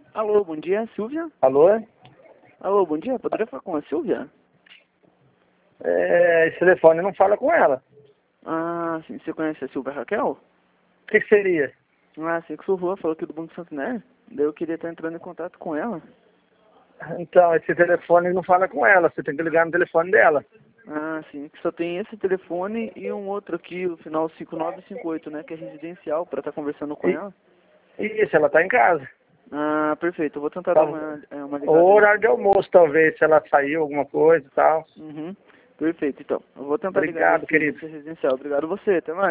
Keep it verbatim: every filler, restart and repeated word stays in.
Alô, bom dia, Silvia? Alô? Alô, bom dia, poderia falar com a Silvia? É, esse telefone não fala com ela. Ah, sim, você conhece a Silvia Raquel? O que, que seria? Ah, sei que sou Rua, falou aqui do Banco Santander. Daí eu queria estar entrando em contato com ela. Então, esse telefone não fala com ela, você tem que ligar no telefone dela. Ah, sim, que só tem esse telefone e um outro aqui, o final cinco nove cinco oito, né, que é residencial, para estar conversando com E, ela. isso, ela tá em casa. Ah, perfeito, eu vou tentar Tá, dar uma, é, uma o ligada aí. horário de almoço, talvez, se ela saiu, alguma coisa e tal. Uhum, perfeito, então. Eu vou tentar ligar Obrigado, nesse, querido. nesse residencial. Obrigado a você, até mais.